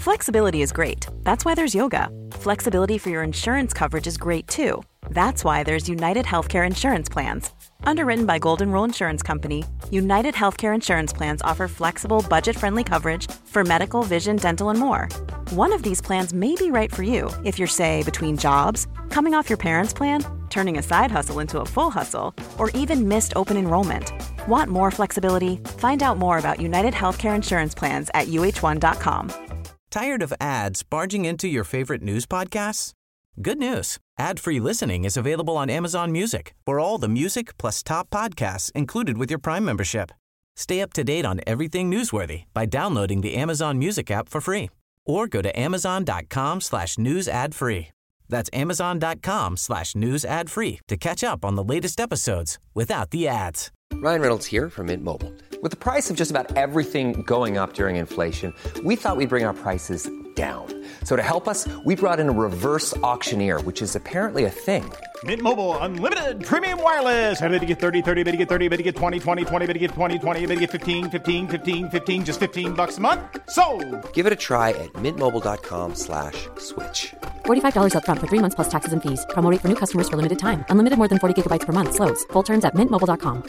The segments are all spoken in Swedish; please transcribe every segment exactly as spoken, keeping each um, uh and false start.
Flexibility is great. That's why there's yoga. Flexibility for your insurance coverage is great too. That's why there's United Healthcare Insurance Plans. Underwritten by Golden Rule Insurance Company, United Healthcare Insurance Plans offer flexible, budget-friendly coverage for medical, vision, dental, and more. One of these plans may be right for you if you're, say, between jobs, coming off your parents' plan, turning a side hustle into a full hustle, or even missed open enrollment. Want more flexibility? Find out more about United Healthcare Insurance Plans at U H one dot com. Tired of ads barging into your favorite news podcasts? Good news. Ad-free listening is available on Amazon Music for all the music plus top podcasts included with your Prime membership. Stay up to date on everything newsworthy by downloading the Amazon Music app for free or go to amazon.com slash news ad free. That's amazon.com slash news ad free to catch up on the latest episodes without the ads. Ryan Reynolds here from Mint Mobile. With the price of just about everything going up during inflation, we thought we'd bring our prices down. So to help us, we brought in a reverse auctioneer, which is apparently a thing. Mint Mobile Unlimited Premium Wireless. How to get thirty, thirty, how to get thirty, how to get twenty, twenty, twenty, how to get twenty, twenty, how to get fifteen, fifteen, fifteen, fifteen, just fifteen bucks a month? Sold! Give it a try at mintmobile.com slash switch. forty-five dollars up front for three months plus taxes and fees. Promo rate for new customers for limited time. Unlimited more than forty gigabytes per month. Slows full terms at mint mobile dot com.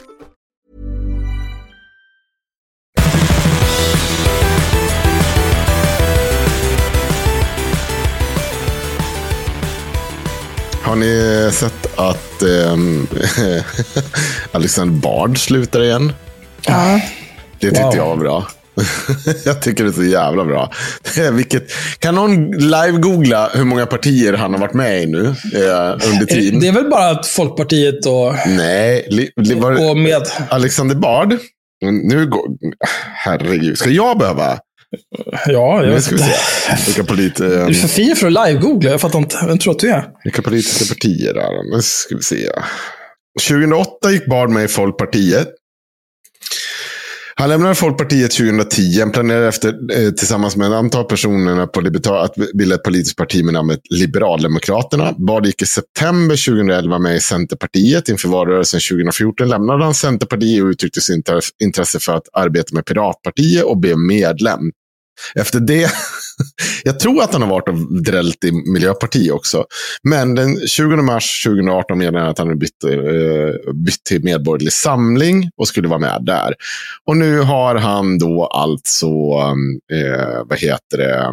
Har ni sett att eh, Alexander Bard slutar igen? Ja. Det tyckte wow. jag var bra. Jag tycker det är så jävla bra. Vilket, kan någon live-googla hur många partier han har varit med i nu eh, under tiden? Det är väl bara att Folkpartiet och... Nej, li, li, var, och med... Alexander Bard. Nu går... Herregud, ska jag behöva... Ja, jag ska vi se. Vilka polit... Du är för fin för att live-googla. Jag fattar inte. Vem tror att du är? Vilka politiska partier där? Nu ska vi se. tjugohundraåtta gick Bard med i Folkpartiet. Han lämnade Folkpartiet tjugohundratio. Han planerade efter, eh, tillsammans med ett antal personer på libertal, att bilda ett politiskt parti med namnet Liberaldemokraterna. Bard gick i september tjugohundraelva med i Centerpartiet. Inför valrörelsen tjugohundrafjorton lämnade han Centerpartiet och uttryckte sin intresse för att arbeta med Piratpartiet och blev medlem. Efter det, jag tror att han har varit och drällt i Miljöpartiet också. Men den tjugonde mars tjugohundraarton meddelade att han hade bytt, eh, bytt till Medborgerlig Samling och skulle vara med där. Och nu har han då alltså, eh, vad heter det,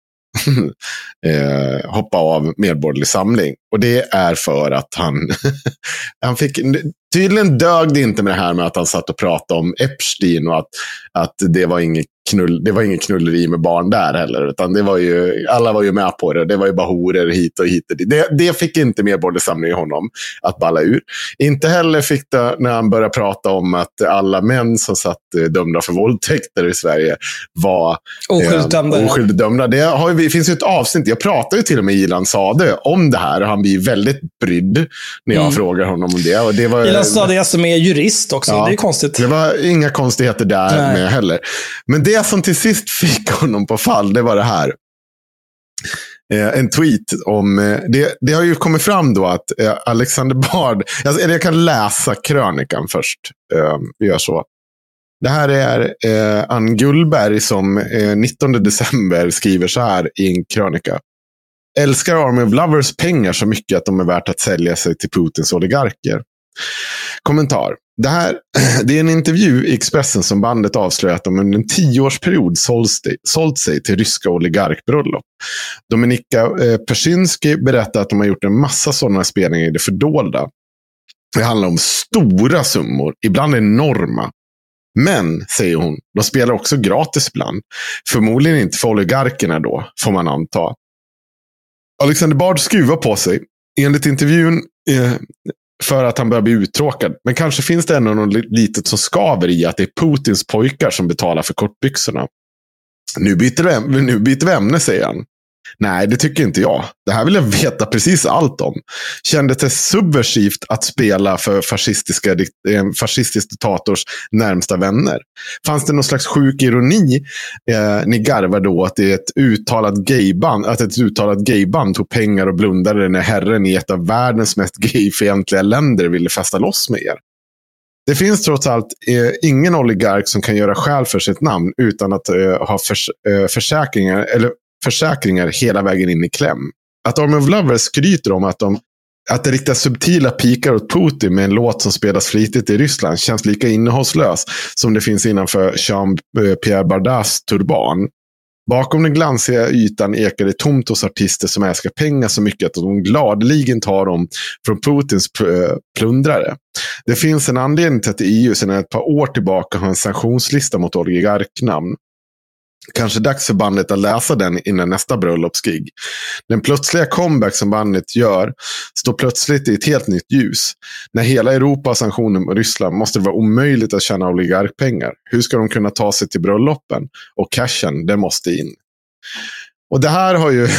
eh, hoppa av Medborgerlig Samling. Och det är för att han, han fick... Tydligen dög det inte med det här med att han satt och pratade om Epstein och att, att det var inget knull, det var ingen knulleri med barn där heller, utan det var ju, alla var ju med på det. Det var ju bara horor hit och hit. Det, det fick inte Medborgerlig Samling i honom att balla ur. Inte heller fick det när han började prata om att alla män som satt dömda för våldtäkter i Sverige var oskyldigt dömda. Eh, oskyldigt dömda. Det har ju, finns ju ett avsnitt, jag pratade ju till och med Ilan Sade om det här och han blir väldigt brydd när jag mm. frågar honom om det. Och det var, Ilan Sade som är jurist också, ja, det är konstigt. Det var inga konstigheter där Nej. med heller. Men det som till sist fick honom på fall, det var det här. Eh, en tweet om, eh, det, det har ju kommit fram då att eh, Alexander Bard, alltså, eller jag kan läsa krönikan först, eh, vi gör så. Det här är eh, Ann Gullberg som eh, nittonde december skriver så här i en krönika. Älskar Army of Lovers pengar så mycket att de är värt att sälja sig till Putins oligarker. Kommentar. Det, här, det är en intervju i Expressen som bandet avslöjat att de under en tioårsperiod sålt sig till ryska oligarkbröllop. Dominika eh, Persinski berättar att de har gjort en massa sådana spelningar i det fördolda. Det handlar om stora summor, ibland enorma. Men, säger hon, de spelar också gratis ibland. Förmodligen inte för oligarkerna då, får man anta. Alexander Bard skruvar på sig. Enligt intervjun eh, för att han börjar bli uttråkad. Men kanske finns det ändå något litet som skaver i att det är Putins pojkar som betalar för kortbyxorna. Nu byter vi, nu byter vi ämne, säger han. Nej, det tycker inte jag. Det här vill jag veta precis allt om. Kändes det subversivt att spela för fascistiska, en fascistisk diktators närmsta vänner? Fanns det någon slags sjuk ironi? Eh, ni garvar då att det är ett uttalat gayband, att ett uttalat gayband tog pengar och blundade när herren i ett av världens mest gayfientliga länder ville fästa loss med er. Det finns trots allt eh, ingen oligark som kan göra skäl för sitt namn utan att eh, ha förs- eh, försäkringar eller försäkringar hela vägen in i kläm. Att Army of Lovers skryter om att de Att det riktar subtila pikar åt Putin med en låt som spelas flitigt i Ryssland känns lika innehållslös som det finns innanför Jean-Pierre Bardas turban. Bakom den glansiga ytan ekar det tomt hos artister som älskar pengar så mycket att de gladeligen tar dem från Putins plundrare. Det finns en anledning till att E U sedan ett par år tillbaka har en sanktionslista mot oligarknamn. Kanske dags för bandet att läsa den innan nästa bröllopsgig. Den plötsliga comeback som bandet gör står plötsligt i ett helt nytt ljus. När hela Europa har sanktioner mot Ryssland måste det vara omöjligt att tjäna oligarkpengar. Hur ska de kunna ta sig till bröllopen? Och cashen, det måste in. Och det här har ju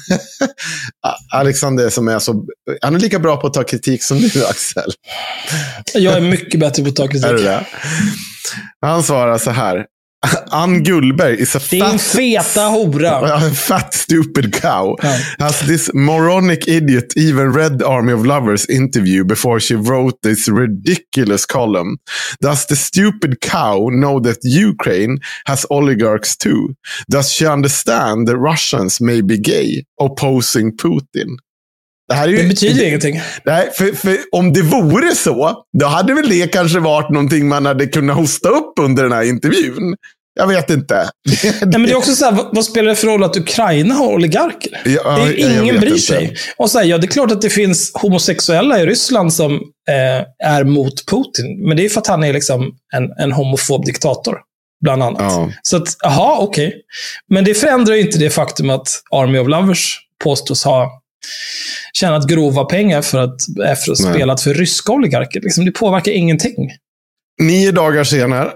Alexander som är så... Han är lika bra på att ta kritik som du, Axel. Jag är mycket bättre på att ta kritik. Är det det? Han svarar så här. Ann Gullberg is a det är en feta hora. A fat stupid cow. Ja. Has this moronic idiot even read Army of Lovers interview before she wrote this ridiculous column? Does the stupid cow know that Ukraine has oligarchs too? Does she understand that Russians may be gay opposing Putin? Det, här är ju, det betyder det, ingenting. Nej, för, för om det vore så, då hade väl det kanske varit någonting man hade kunnat hosta upp under den här intervjun. Jag vet inte. Nej, men det är också så här, vad, vad spelar det för roll att Ukraina har oligarker? Ja, det är ingen bryr inte. sig. Och så här, ja, det är klart att det finns homosexuella i Ryssland som eh, är mot Putin. Men det är för att han är liksom en, en homofob diktator, bland annat. Ja. Så att, aha, okej. Okay. Men det förändrar ju inte det faktum att Army of Lovers påstås ha tjänat grova pengar för att, för att spelat för ryska oligarker. Liksom, det påverkar ingenting. Nio dagar senare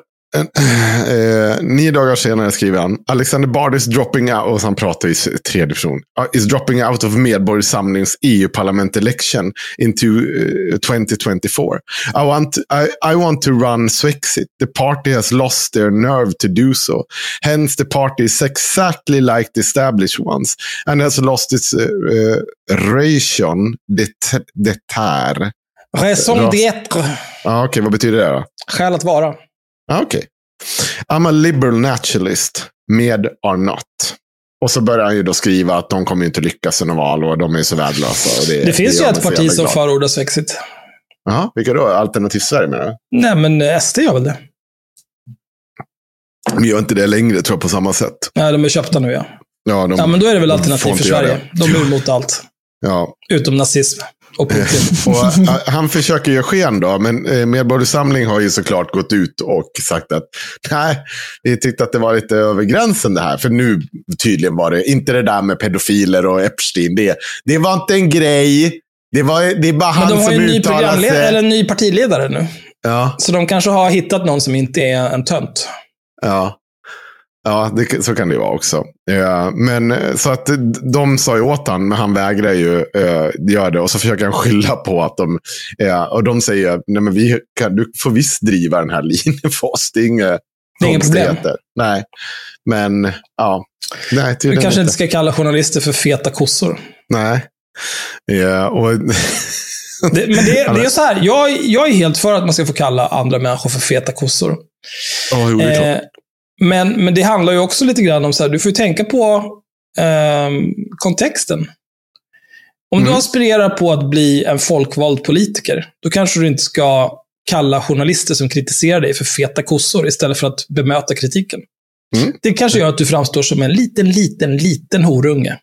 eh, nio dagar senare skriver han Alexander Bard is dropping out, och han pratar i tredje person, uh, is dropping out of Medborgarsamlings E U-parlament election into uh, twenty twenty-four. I want, I, I want to run Swexit. The party has lost their nerve to do so. Hence the party is exactly like the established ones and has lost its uh, uh, ration d'être. Raison d'être. Ah, okej, okay, vad betyder det då? Skäl att vara. Okej. Okay. I'm a liberal naturalist med are not. Och så börjar han ju då skriva att de kommer inte lyckas i någon val och de är så värdelösa. Och det, det finns det ju ett parti som förordar Swexit. Ja, vilka då? Alternativ Sverige menar du? Nej, men S D gör väl det. Men gör inte det längre, tror jag, på samma sätt. Nej, de är köpta nu, ja. Ja, de, ja men då är det väl Alternativ för Sverige. De är emot allt. Ja. Utom nazism. Och och, han försöker ju sken då, men Medborgarsamling har ju såklart gått ut och sagt att nej, vi tyckte att det var lite över gränsen det här, för nu tydligen var det inte det där med pedofiler och Epstein, det, det var inte en grej, det, var, det är bara han som uttalar sig. Men de har ju en ny programledare, eller en ny partiledare nu. Ja. Så de kanske har hittat någon som inte är en tönt. Ja. Ja, det, så kan det vara också. Uh, men så att de sa ju åt han, men han vägrar ju uh, göra det. Och så försöker han skylla på att de, uh, och de säger, nej men vi kan, du får visst driva den här linjen för oss. Det är inga konstigheter. Nej, men ja. Nej, vi kanske inte. inte ska kalla journalister för feta kossor. Nej. Uh, och det, men det, det är så här, jag, jag är helt för att man ska få kalla andra människor för feta kossor. Oh, jo, det är klart. Men, men det handlar ju också lite grann om så här, du får ju tänka på eh, kontexten. Om mm. du aspirerar på att bli en folkvald politiker, då kanske du inte ska kalla journalister som kritiserar dig för feta kossor istället för att bemöta kritiken. Mm. Det kanske gör att du framstår som en liten, liten, liten horunge.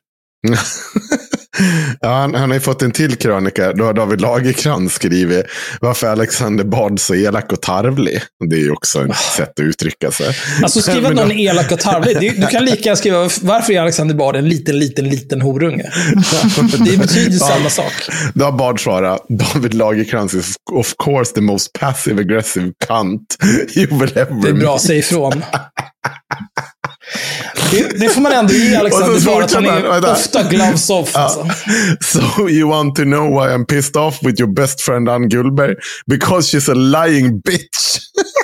Ja, han, han har ju fått en till krönika. Då har David Lagercrantz skrivit varför Alexander Bard så elak och tarvlig. Det är ju också ett sätt att uttrycka sig. Alltså skriva någon är elak och tarvlig. Du kan lika gärna skriva varför är Alexander Bard en liten, liten, liten horunge. Det betyder ja, samma sak. Då har Bard svarat David Lagercrantz is of course the most passive aggressive cunt you will ever. Det är bra, säg ifrån. Det, det får man ändå ge Alexander Bard, att han är vänta. ofta gloves off. Ja. Alltså. So you want to know why I'm pissed off with your best friend Ann Gullberg? Because she's a lying bitch.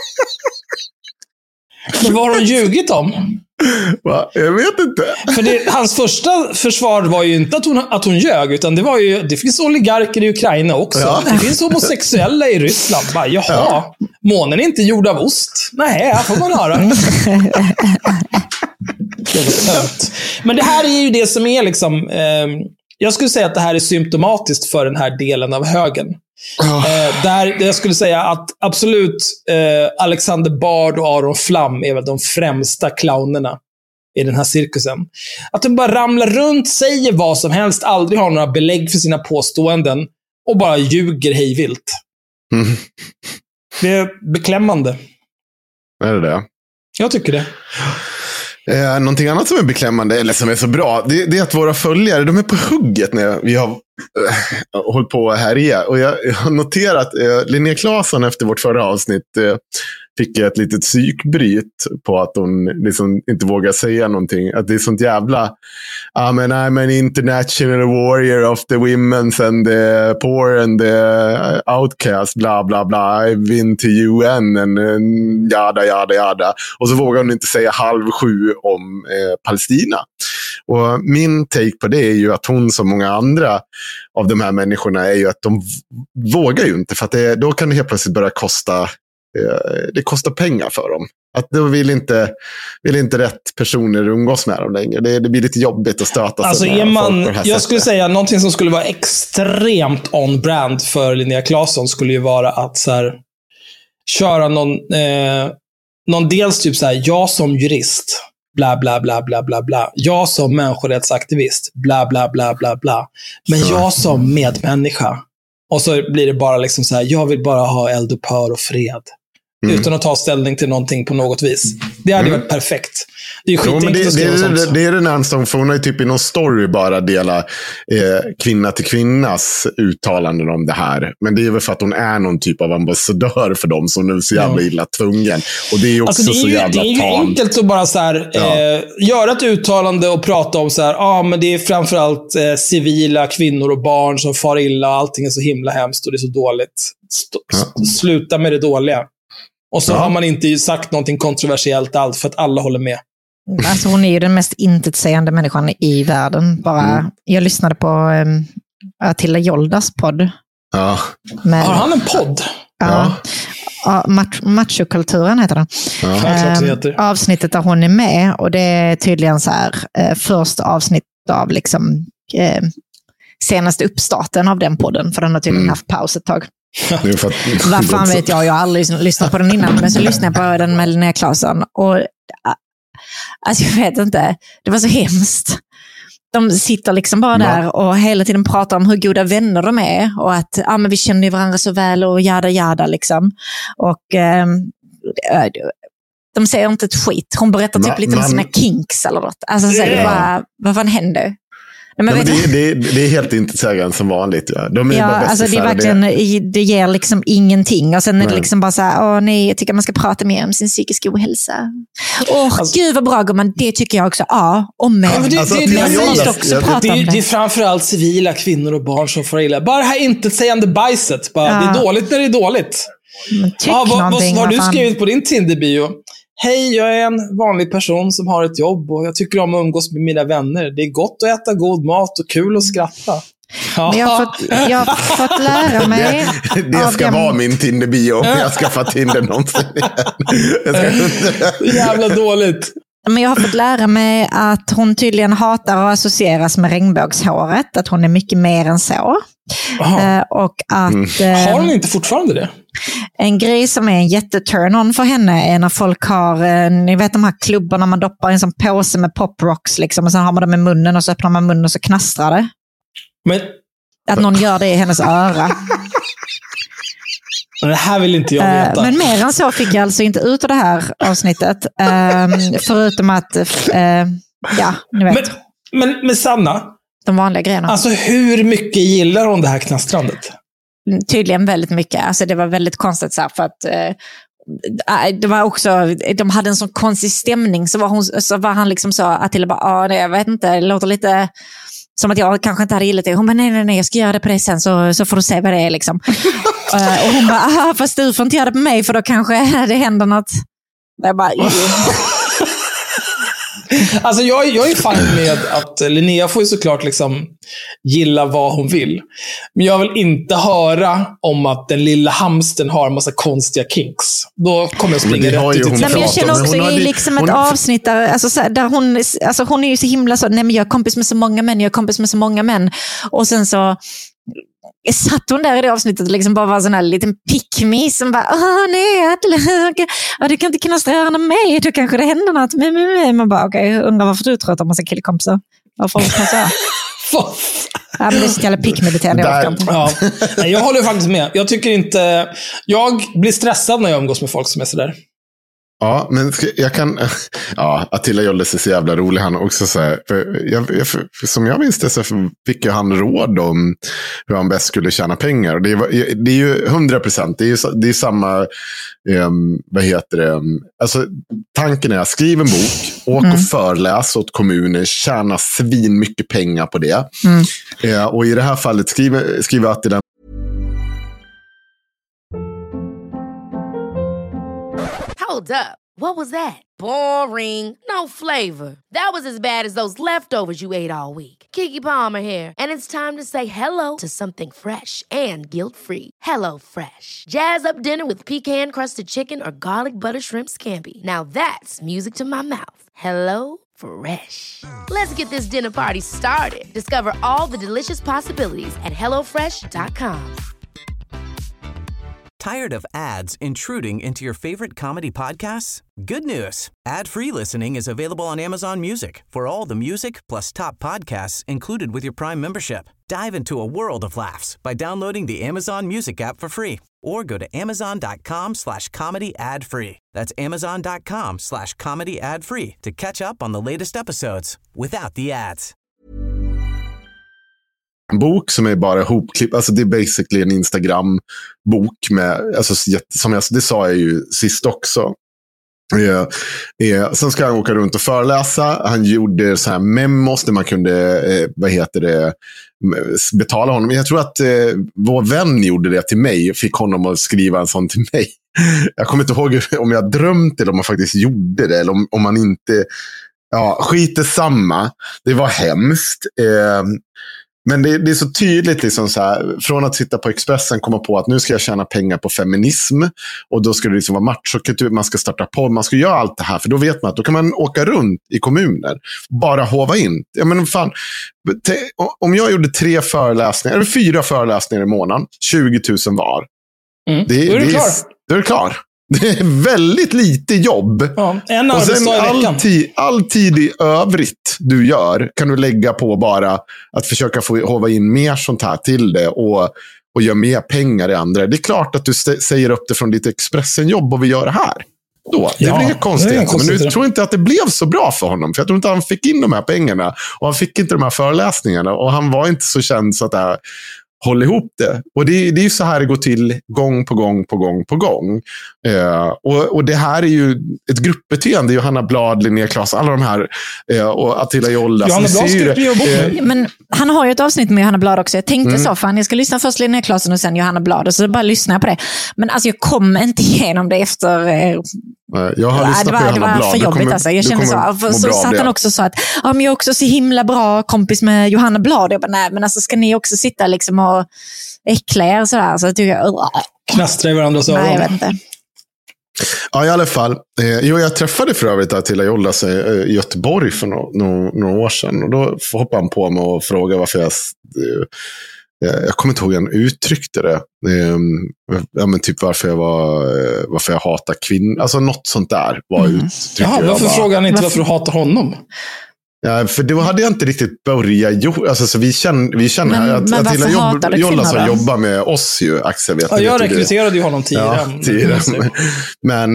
Men vad har hon ljugit om? Va? Jag vet inte. För det, hans första försvar var ju inte att hon, att hon ljög, utan det var ju, det finns oligarker i Ukraina också. Ja. Det finns homosexuella i Ryssland. Bara, jaha, ja. Månen är inte gjord av ost. Nej, här får man höra. Men det här är ju det som är liksom... Eh, jag skulle säga att det här är symptomatiskt för den här delen av högen. Oh. Eh, där jag skulle säga att absolut eh, Alexander Bard och Aron Flam är väl de främsta clownerna i den här cirkusen. Att de bara ramlar runt, säger vad som helst, aldrig har några belägg för sina påståenden och bara ljuger hejvilt. Mm. Det är beklämmande. Är det det? Jag tycker det. Eh, någonting annat som är beklämmande, eller som är så bra, det, det är att våra följare, de är på hugget när vi har eh, hållit på här igen. Och jag, jag har noterat, eh, Linnea Claesson efter vårt förra avsnitt eh, fick ett litet psykbryt på att hon liksom inte vågar säga någonting. Att det är sånt jävla, ah, men I'm an international warrior of the women and the poor and the outcast, bla bla bla, I've been to U N and, and jada jada jada. Och så vågar hon inte säga halv sju om eh, Palestina. Och min take på det är ju att hon som många andra av de här människorna är ju att de vågar ju inte, för att det, då kan det helt plötsligt börja kosta det kostar pengar för dem. Att då vill inte, vill inte rätt personer umgås med dem längre. Det, det blir lite jobbigt att stöta alltså, sig med man, folk på det här jag sättet. skulle säga någonting som skulle vara extremt on-brand för Linnea Claesson skulle ju vara att så här, köra någon, eh, någon dels typ så här, jag som jurist, bla bla bla bla bla bla. Jag som människorättsaktivist, bla bla bla bla bla. Men så. Jag som medmänniska. Och så blir det bara liksom så här, jag vill bara ha eldupphör och fred. Mm. Utan att ta ställning till någonting på något vis. Det hade mm. varit perfekt. Det är ju skitenkelt jo, att skriva det, sånt. Det, det är den närmsta, för hon har ju typ i någon story bara dela eh, kvinna till kvinnas uttalanden om det här. Men det är väl för att hon är någon typ av ambassadör för dem som nu är så jävla illa tvungen. Och det är ju också alltså det är ju, så jävla Det är ju tamt. enkelt att bara så här, ja. eh, göra ett uttalande och prata om så här, ja ah, men det är framförallt eh, civila kvinnor och barn som far illa, allting är så himla hemskt och det är så dåligt. St- ja. Sluta med det dåliga. Och så ja. har man inte sagt någonting kontroversiellt allt för att alla håller med. Alltså hon är ju den mest intetsägande människan i världen. Bara, mm. Jag lyssnade på um, Attila Joldas podd. Ja. Med, har han en podd? Ja. ja. Mach- machokulturen heter den. Ja. Um, heter. Avsnittet där hon är med. Och det är tydligen så här uh, första avsnitt av liksom uh, senaste uppstarten av den podden. För den har tydligen mm. haft paus ett tag. Vad fan vet jag, jag har aldrig lyssnat på den innan, men så lyssnade jag på den med Linnea Claesson och alltså jag vet inte, det var så hemskt. De sitter liksom bara där och hela tiden pratar om hur goda vänner de är och att ja, men vi känner ju varandra så väl och jada jada liksom. Och eh, de säger inte ett skit. Hon berättar typ man, lite om sina kinks eller något. Alltså så yeah. vad, vad fan händer? Nej, men ja, men det, det, det är helt intetsägande som vanligt. Ja. De är ja, bara alltså det är verkligen, det. det ger liksom ingenting. Och sen nej. är det liksom bara så här, åh nej, jag tycker man ska prata mer om sin psykiska ohälsa. Åh, alltså, gud vad bra gumman, det tycker jag också. Ja, och men. Ja, det, alltså, det, det, det, också det, det, det, det är framförallt civila kvinnor och barn som får illa. Bara det här intetsägande bajset. Bara, ja. Det är dåligt när det är dåligt. Ja, vad, vad, vad har du skrivit på din Tinder-bio? Hej, jag är en vanlig person som har ett jobb och jag tycker om att umgås med mina vänner. Det är gott att äta god mat och kul att skratta. Ja. Jag, har fått, jag har fått lära mig... Det, det ska dem. vara min Tinder-bio. Jag ska få Tinder någonsin igen. Jävla dåligt. Men jag har fått lära mig att hon tydligen hatar att associeras med regnbågshåret. Att hon är mycket mer än så. Uh, och att, mm. uh, har hon inte fortfarande det? En grej som är en jätteturn-on för henne är när folk har, uh, ni vet de här klubbarna man doppar i en sån påse med pop-rocks liksom, och sen har man dem i munnen och så öppnar man munnen och så knastrar det. Men... Att någon gör det i hennes öra. Det här vill inte jag veta. Uh, men mer än så fick jag alltså inte ut av det här avsnittet. Uh, förutom att, uh, ja, ni vet. Men, men, men Sanna, de vanliga grejerna. Alltså hur mycket gillar hon det här knastrandet? Tydligen väldigt mycket. Alltså det var väldigt konstigt så här, för att eh, det var också, de hade en sån konstig stämning, så var, hon, så var han liksom så att till bara, ja det jag vet inte, det låter lite som att jag kanske inte hade gillat det. Hon bara, nej nej nej, jag ska göra det på det sen så, så får du se vad det är liksom. uh, och hon bara, aha, fast du får inte göra det på mig för då kanske det händer något. Jag bara, Alltså jag, jag är fine med att Linnea får ju såklart liksom gilla vad hon vill. Men jag vill inte höra om att den lilla hamsten har en massa konstiga kinks. Då kommer jag springa rätt ut i nej, men jag känner också i liksom ett avsnitt där, alltså, så här, där hon, alltså, hon är ju så himla så, nej men jag är kompis med så många män, jag är kompis med så många män. Och sen så satt hon där i det avsnittet och liksom bara var sån här liten pick-me som bara, åh nej, att, du kan inte kunna störa mig, då kanske det händer något med mig. Man bara, okej, okay, undrar varför du tror att de har massa killkompisar. Varför man säga? Ja, men det är så jävla pick-me-beteende. Jag, ja. Jag håller faktiskt med. Jag tycker inte, jag blir stressad när jag umgås med folk som är sådär. Ja, men jag kan... Ja, Attila Jolles är så jävla rolig. Han också så här, för jag, jag, för, som jag minns det så fick ju han råd om hur han bäst skulle tjäna pengar. Det är, det är ju hundra procent. Det är ju det är samma... Um, vad heter det? Alltså, tanken är att skriva en bok, åka mm. och föreläsa åt kommuner, tjäna svin mycket pengar på det. Mm. Uh, och i det här fallet skriver, skriver Attila... Hold up. What was that? Boring. No flavor. That was as bad as those leftovers you ate all week. Keke Palmer here. And it's time to say hello to something fresh and guilt-free. Hello Fresh. Jazz up dinner with pecan-crusted chicken or garlic butter shrimp scampi. Now that's music to my mouth. Hello Fresh. Let's get this dinner party started. Discover all the delicious possibilities at hello fresh dot com. Tired of ads intruding into your favorite comedy podcasts? Good news. Ad-free listening is available on Amazon Music for all the music plus top podcasts included with your Prime membership. Dive into a world of laughs by downloading the Amazon Music app for free or go to amazon.com slash comedy ad free. That's amazon.com slash comedy ad free to catch up on the latest episodes without the ads. En bok som är bara hopklipp, alltså det är basically en Instagram-bok med, alltså, som jag, det sa jag ju sist också. Eh, eh, sen ska han åka runt och föreläsa. Han gjorde så här memos där man kunde, eh, vad heter det, betala honom. Jag tror att eh, vår vän gjorde det till mig, fick honom att skriva en sån till mig. Jag kommer inte ihåg om jag drömt eller om man faktiskt gjorde det, eller om, om man inte, ja, skit samma. Det var hemskt. Eh, Men det, det är så tydligt liksom så här, från att sitta på Expressen komma på att nu ska jag tjäna pengar på feminism och då ska det liksom vara machokultur, man ska starta podd, man ska göra allt det här, för då vet man att då kan man åka runt i kommuner, bara hova in. Ja, men fan, te, om jag gjorde tre föreläsningar eller fyra föreläsningar i månaden, tjugo tusen var. Mm. Det, då är du det klar. Är, då är du klar. Det är väldigt lite jobb. Ja, en och sen all, all, tid, all tid i övrigt du gör kan du lägga på bara att försöka få hova in mer sånt här till det och, och göra mer pengar i andra. Det är klart att du st- säger upp det från ditt Expressen-jobb och vi gör det här. Då. Det ja, blir inga konstigheter. Men nu tror jag inte att det blev så bra för honom. För jag tror inte att han fick in de här pengarna. Och han fick inte de här föreläsningarna. Och han var inte så känd så att det här håll ihop det. Och det, det är ju så här det går till gång på gång på gång på gång. Eh, och, och det här är ju ett gruppbeteende. Johanna Blad, Linnea Claes, alla de här eh, och Attila Jollas. Johanna Blad ska eh, Men han har ju ett avsnitt med Johanna Blad också. Jag tänkte mm. så, fan jag ska lyssna först Linnea Claes och sen Johanna Blad. Och så bara lyssna på det. Men alltså jag kom inte igenom det efter... Eh, Jag har lyssnat det var, på Johanna det var Blad. för jobbigt kommer, alltså. Jag kände så. För, så satt han också så att ja, men jag är också så himla bra kompis med Johanna Blad. Jag bara, nej, men alltså ska ni också sitta liksom och äckla er sådär? Så jag tycker jag... Knastra i varandras öron. Nej, jag vet inte. Ja, i alla fall. Eh, jo, jag träffade för övrigt Attila Jollas i Göteborg för no, no, några år sedan. Och då hoppade han på mig och frågade varför jag... Eh, Jag kommer inte ihåg hur han uttryckte det. Ja, men typ varför jag var varför jag hatar kvinnor. Alltså något sånt där var mm. uttrycket. Jaha, varför bara, frågar han inte varför du hatar honom? Ja, för då hade jag inte riktigt börjat jo, alltså så vi känner vi känner men, att men Attila jobb, Jolla som jobbar med oss ju Axel vet. Ja, jag rekryterade ju honom tidigare. Ja, tidigare. Men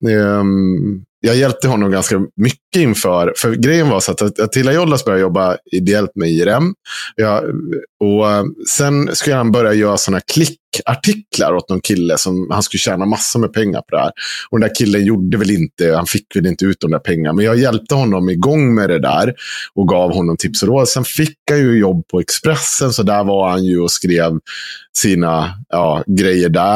um, jag hjälpte honom ganska mycket inför, för grejen var så att Attila Jollas började jobba ideellt med I R M. Ja, och sen skulle han börja göra såna klickartiklar åt någon kille som han skulle tjäna massor med pengar på det här. Och den där killen gjorde väl inte, han fick väl inte ut de där pengarna. Men jag hjälpte honom igång med det där och gav honom tips och råd. Sen fick han ju jobb på Expressen, så där var han ju och skrev sina ja, grejer där.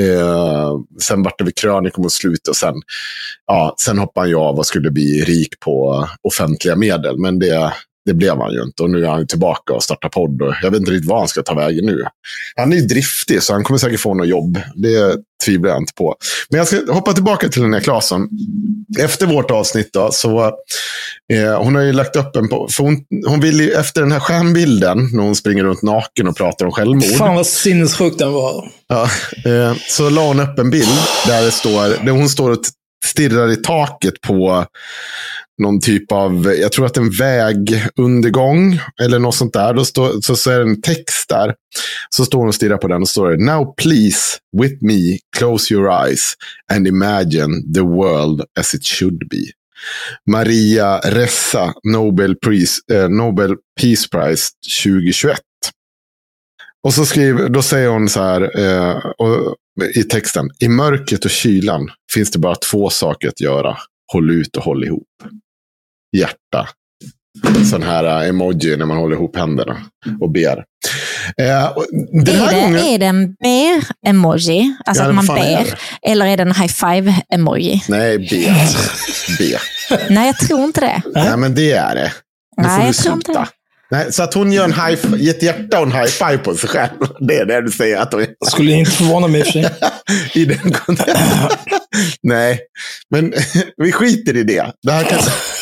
Eh, sen vart det vid krönikom och slut och sen, ja, sen hoppade han ju av och skulle bli rik på offentliga medel. Men det, det blev han ju inte. Och nu är han tillbaka och startar podd. Och jag vet inte riktigt vad han ska ta vägen nu. Han är ju driftig så han kommer säkert få något jobb. Det tvivlar jag inte på. Men jag ska hoppa tillbaka till Linnea Claesson. Efter vårt avsnitt då, så eh, hon har ju lagt upp en på, för hon, hon vill ju efter den här skärmbilden när hon springer runt naken och pratar om självmord. Fan vad sinnessjukt den var. Ja, eh, så la hon upp en bild där det står, där hon står och stirrar i taket på någon typ av, jag tror att en vägundergång eller något sånt där. Då står, så, så är det en text där. Så står hon och stirrar på den och står det: Now please, with me, close your eyes and imagine the world as it should be. Maria Ressa, Nobel Peace, eh, Nobel Peace Prize tjugohundratjugoett. Och så skriver, då säger hon så här eh, och, i texten: i mörkret och kylan finns det bara två saker att göra. Håll ut och håll ihop. Hjärta. Sån här emoji när man håller ihop händerna och ber. Eh, och den här är, det, gången... är det en ber-emoji? Alltså ja, att man ber? Eller är det en high-five-emoji? Nej, be. be. Nej, jag tror inte det. Nej, men det är det. Nu Nej, får jag du tror inte det. Nej, så att hon gör en high, ett hjärta och en high five på sig själv. Det är det du säger att hon skulle inte förvåna mig för sig. I den kontexten. Nej, men vi skiter i det. Det här kan...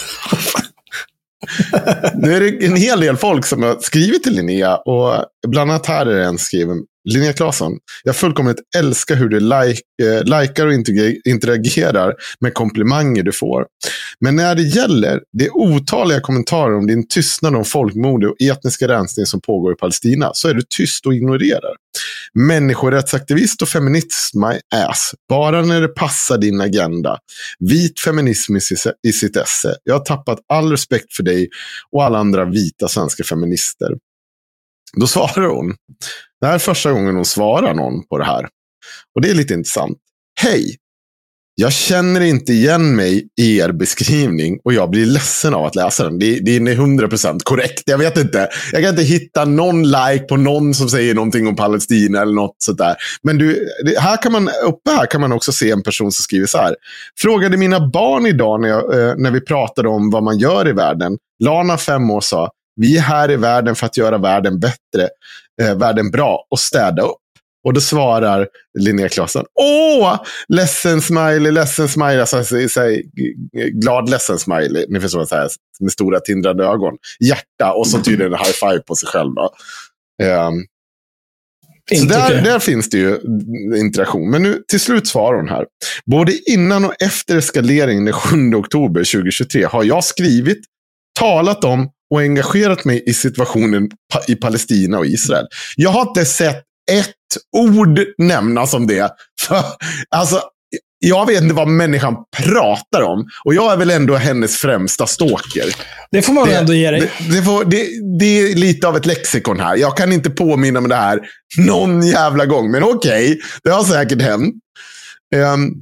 Nu är det en hel del folk som har skrivit till Linnea och bland annat här är det en skriven: Linnea Claesson, jag fullkomligt älskar hur du like, eh, likar och interagerar med komplimanger du får. Men när det gäller det otaliga kommentarer om din tystnad om folkmord och etniska rensning som pågår i Palestina så är du tyst och ignorerar. Människorättsaktivist och feminist my ass. Bara när det passar din agenda. Vit feminism i sitt esse. Jag har tappat all respekt för dig och alla andra vita svenska feminister. Då svarar hon. Det här är första gången hon svarar någon på det här. Och det är lite intressant. Hej! Jag känner inte igen mig i er beskrivning och jag blir ledsen av att läsa den. Det, det är hundra procent korrekt. Jag vet inte. Jag kan inte hitta någon like på någon som säger någonting om Palestina eller något sådär. Men du, det, här kan man, uppe här kan man också se en person som skriver så här. Frågade mina barn idag när, jag, när vi pratade om vad man gör i världen. Lana, fem år, sa: vi är här i världen för att göra världen bättre, eh, världen bra och städa upp. Och då svarar Linnea Claesson: åh, ledsen smiley, ledsen smiley, alltså, säg, glad ledsen smiley, ni förstår vad jag säger, med stora tindrande ögon, hjärta och så tydligen en high five på sig själv då. Um, så där, där finns det ju interaktion. Men nu till slut svarar hon här: både innan och efter eskaleringen den sjunde oktober tjugohundratjugotre har jag skrivit, talat om och engagerat mig i situationen i Palestina och Israel. Jag har inte sett ett ord nämnas om det. För, alltså, jag vet inte vad människan pratar om. Och jag är väl ändå hennes främsta stalker. Det får man det, ändå ge dig. Det, det, får, det, det är lite av ett lexikon här. Jag kan inte påminna om det här någon jävla gång. Men okej, okay, det har säkert hänt. Um,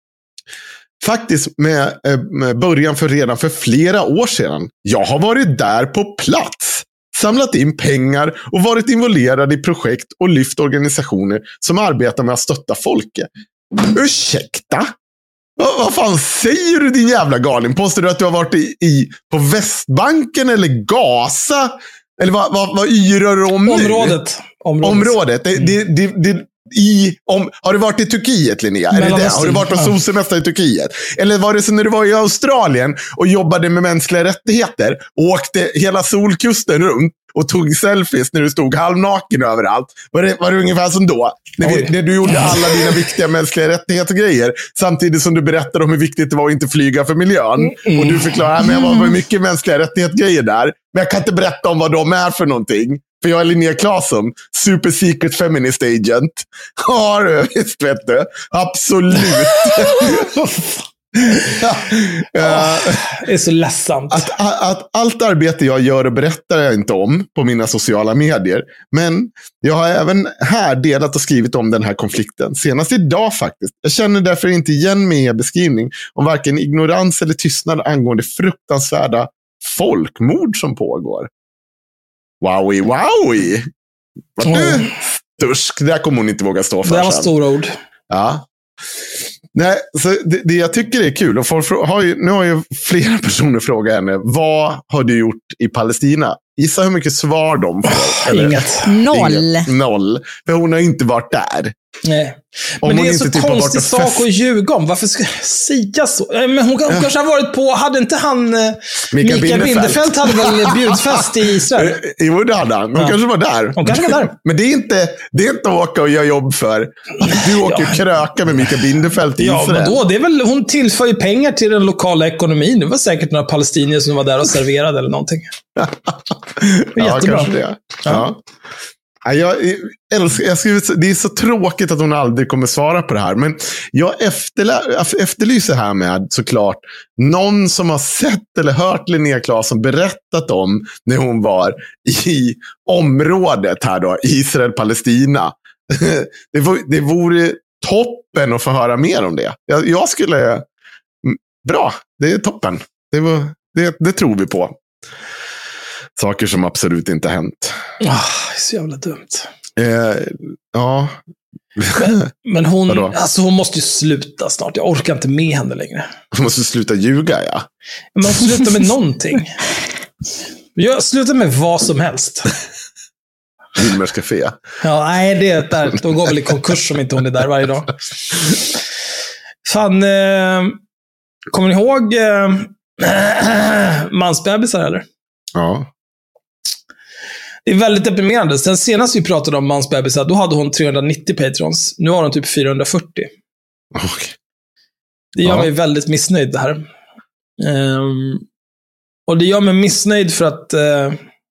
Faktiskt med, med början för redan för flera år sedan. Jag har varit där på plats, samlat in pengar och varit involverad i projekt och lyft organisationer som arbetar med att stötta folket. Ursäkta? Vad, vad fan säger du, din jävla galning? Påstår du att du har varit i, i, på Västbanken eller Gaza? Eller vad, vad, vad yrar du om nu? Området. Området. Området. Det, det, det, det, I, om, har du varit i Turkiet, Linnea? Är det det? Har du varit på solsemester i Turkiet? Eller var det så när du var i Australien och jobbade med mänskliga rättigheter och åkte hela solkusten runt och tog selfies när du stod halvnaken överallt? Var det, var det ungefär som då? När, vi, när du gjorde alla dina viktiga mänskliga rättigheter-grejer samtidigt som du berättade om hur viktigt det var att inte flyga för miljön. Mm. Och du förklarade att jag var med mycket mänskliga rättigheter-grejer där. Men jag kan inte berätta om vad de är för någonting. För jag är Linnea Claesson, super secret feminist agent. Ja, visst vet du. Absolut. Ja. Oh, det är så ledsamt. Att, att, att allt arbete jag gör och berättar jag inte om på mina sociala medier. Men jag har även här delat och skrivit om den här konflikten. Senast idag faktiskt. Jag känner därför inte igen mig i beskrivning om varken ignorans eller tystnad angående fruktansvärda folkmord som pågår. Wowie, wowie. Vad du? Stursk, det där kommer hon inte våga stå för. Det var stora ord. Ja. Nej, så det, det jag tycker är kul, och folk har ju, nu har ju flera personer frågat henne, vad har du gjort i Palestina? Gissa hur mycket svar de får. Oh, eller? Inget. Noll. Inget. Noll. För hon har inte varit där. Nej. Men det är så typ konstig sak fest... att ljuga om. Varför ska jag säga så? Men hon, hon ja. kanske har varit på, hade inte han Mikael Bindefeld. Bindefeld hade väl bjudfest i Israel? Jo, det hade han. Hon ja. kanske var där. Hon kanske var där. Men det är inte, det är inte att åka och göra jobb för. Du åker ja. kröka med Mikael Bindefeld i ja, Israel. Ja, då, det är väl, hon tillför ju pengar till den lokala ekonomin. Det var säkert några palestinier som var där och serverade eller någonting. Ja, jättebra. kanske det. Ja. Ja. Jag älskar, jag skriver, det är så tråkigt att hon aldrig kommer svara på det här. Men jag efterlä- efterlyser här med såklart någon som har sett eller hört Linnea Claesson berättat om när hon var i området här då, Israel-Palestina. Det, vore, det vore toppen att få höra mer om det. Jag, jag skulle... Bra, det är toppen. Det, var, det, det tror vi på. Saker som absolut inte hänt. Oh, så jävla dumt. Eh, ja. Men, men hon, alltså hon måste ju sluta snart. Jag orkar inte med henne längre. Hon måste sluta ljuga, ja. Man måste sluta med någonting. Jag slutar med vad som helst. Wilmers Café. Ja, nej, det är där. De går väl i konkurs om inte hon är där varje dag. Fan, eh, kommer ni ihåg eh, mansbebisar eller? Ja. Det är väldigt deprimerande. Sen senast vi pratade om mansbebisar, då hade hon trehundranittio patrons. Nu har hon typ fyrahundrafyrtio. Okay. Det gör ja. mig väldigt missnöjd det här. Um, och det gör mig missnöjd för att uh,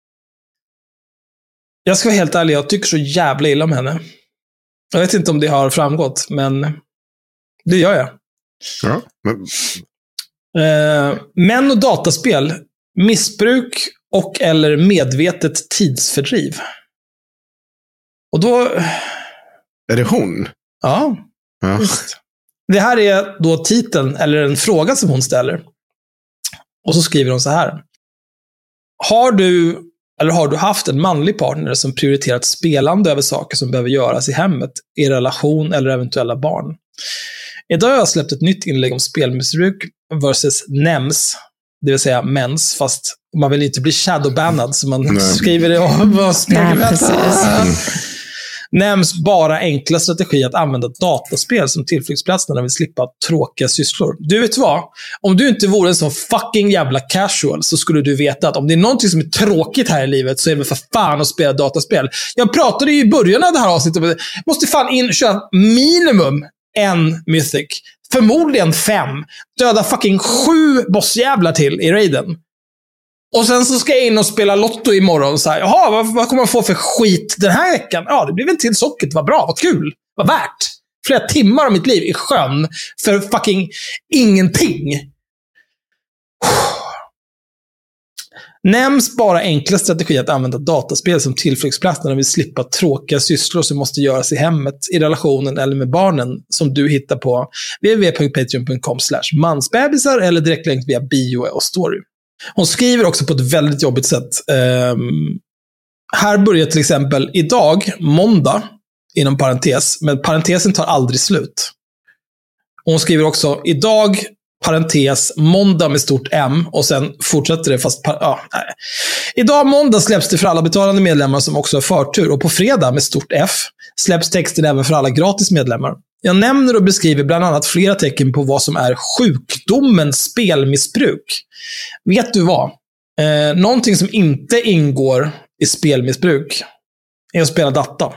jag ska vara helt ärlig, jag tycker så jävla illa om henne. Jag vet inte om det har framgått, men det gör jag. Ja, men... uh, män och dataspel, missbruk och eller medvetet tidsfördriv. Och då... Är det hon? Ja, ja. Just. Det här är då titeln, eller en fråga som hon ställer. Och så skriver hon så här. Har du, eller har du haft en manlig partner som prioriterat spelande över saker som behöver göras i hemmet, i relation eller eventuella barn? Idag har jag släppt ett nytt inlägg om spelmissbruk versus N E M S, det vill säga mens, fast man vill inte bli shadowbannad, så man Nej. skriver det och vad Nämns bara enkla strategi att använda dataspel som tillflyktsplats när man vill slippa tråkiga sysslor. Du vet vad? Om du inte vore en sån fucking jävla casual så skulle du veta att om det är någonting som är tråkigt här i livet så är det för fan att spela dataspel. Jag pratade ju i början av det här avsnittet om att måste fan in köra minimum en mythic. Förmodligen fem. Döda fucking sju bossjävlar till i raiden. Och sen så ska jag in och spela lotto imorgon. Så här, jaha, vad, vad kommer man få för skit den här veckan? Ja, det blir väl till socket. Vad bra, vad kul, vad värt. Flera timmar av mitt liv i sjön för fucking ingenting. Nämns bara enkla strategier att använda dataspel som tillflyktsplats när vi vill slippa tråkiga sysslor som måste göras i hemmet, i relationen eller med barnen, som du hittar på w w w punkt patreon punkt com slash mansbebisar eller direktlänk via bio och story. Hon skriver också på ett väldigt jobbigt sätt. Um, här börjar till exempel idag, måndag, inom parentes, men parentesen tar aldrig slut. Hon skriver också idag, parentes, måndag med stort M, och sen fortsätter det fast, ja, nej. Idag måndag släpps det för alla betalande medlemmar som också har förtur, och på fredag med stort F släpps texten även för alla gratis medlemmar. Jag nämner och beskriver bland annat flera tecken på vad som är sjukdomen spelmissbruk. Vet du vad? Eh, någonting som inte ingår i spelmissbruk är att spela data.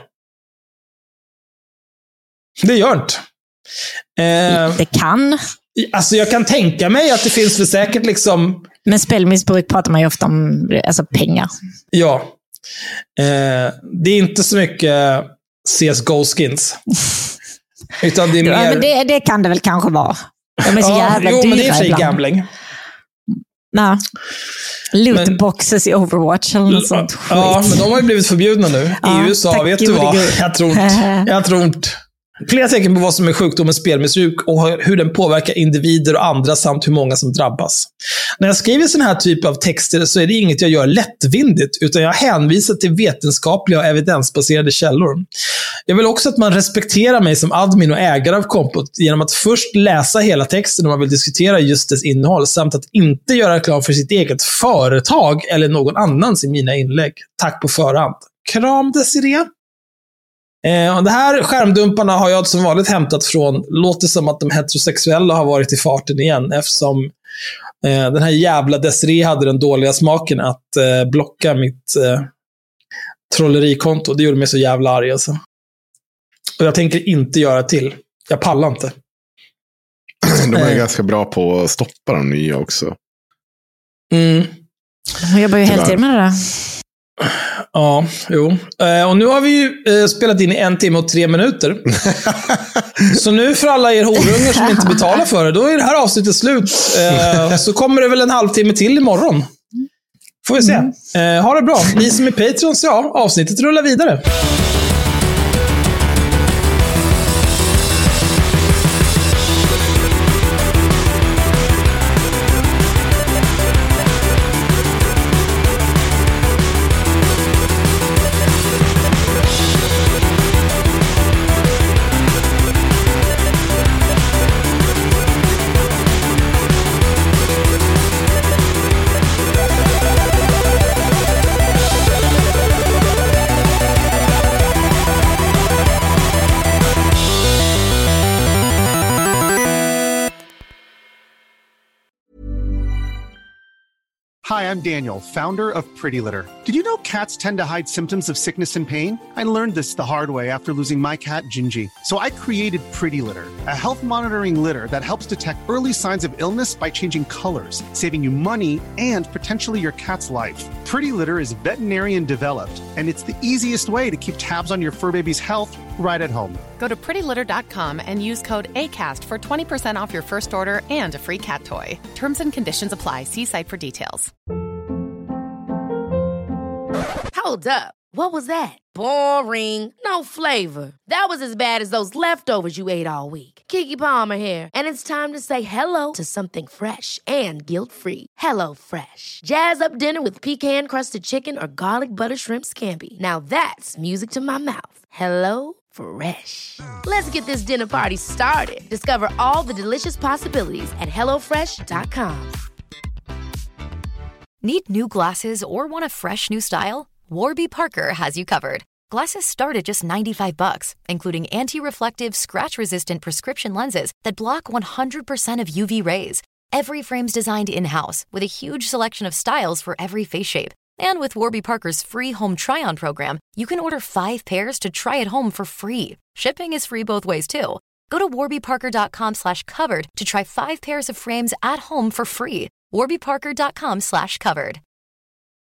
Det gör inte. Eh, det kan. Alltså jag kan tänka mig att det finns för säkert liksom... Men spelmissbruk pratar man ju ofta om, alltså pengar. Ja. Eh, det är inte så mycket C S G O-skins. Utan det är mer... Ja, men det, det kan det väl kanske vara. De är så ja, jävla jo, dyra men det är fri ibland. gambling. Nej. Lootboxes i Overwatch eller något sånt skit. Ja, men de har ju blivit förbjudna nu. Ja, I U S A, vet du vad? Jag tror inte. Jag tror inte. Flera tecken på vad som är sjukdomen spelmissbruk och hur den påverkar individer och andra samt hur många som drabbas. När jag skriver sån här typ av texter så är det inget jag gör lättvindigt, utan jag hänvisar till vetenskapliga och evidensbaserade källor. Jag vill också att man respekterar mig som admin och ägare av kontot genom att först läsa hela texten om man vill diskutera just dess innehåll, samt att inte göra reklam för sitt eget företag eller någon annans i mina inlägg. Tack på förhand. Kram Desiree. Eh, och det här skärmdumparna har jag som vanligt hämtat från, låter som att de heterosexuella har varit i farten igen, eftersom eh, den här jävla Desiree hade den dåliga smaken att eh, blocka mitt eh, trollerikonto. Det gjorde mig så jävla arg alltså. Och jag tänker inte göra till. Jag pallar inte. De är eh. ganska bra på att stoppa de nya också. Mm. Jag jobbar ju heltid med det där. Ja, jo. Eh, och nu har vi ju eh, spelat in i en timme och tre minuter. Så nu för alla er horungar som inte betalar för det, då är det här avsnittet slut. Eh, så kommer det väl en halvtimme till imorgon. Får vi se. Eh, ha det bra. Ni som är Patreons, ja, avsnittet rullar vidare. Hi, I'm Daniel, founder of Pretty Litter. Did you know cats tend to hide symptoms of sickness and pain? I learned this the hard way after losing my cat, Gingy. So I created Pretty Litter, a health monitoring litter that helps detect early signs of illness by changing colors, saving you money and potentially your cat's life. Pretty Litter is veterinarian developed, and it's the easiest way to keep tabs on your fur baby's health right at home. Go to pretty litter dot com and use code ACAST for twenty percent off your first order and a free cat toy. Terms and conditions apply. See site for details. Hold up. What was that? Boring. No flavor. That was as bad as those leftovers you ate all week. Keke Palmer here, and it's time to say hello to something fresh and guilt-free. Hello Fresh. Jazz up dinner with pecan-crusted chicken or garlic butter shrimp scampi. Now that's music to my mouth. Hello Fresh. Let's get this dinner party started. Discover all the delicious possibilities at hello fresh dot com. Need new glasses or want a fresh new style? Warby Parker has you covered. Glasses start at just ninety-five bucks, including anti-reflective, scratch-resistant prescription lenses that block one hundred percent of U V rays. Every frame's designed in-house with a huge selection of styles for every face shape. And with Warby Parker's free home try-on program, you can order five pairs to try at home for free. Shipping is free both ways, too. Go to warby parker dot com slash covered to try five pairs of frames at home for free. warby parker dot com slash covered.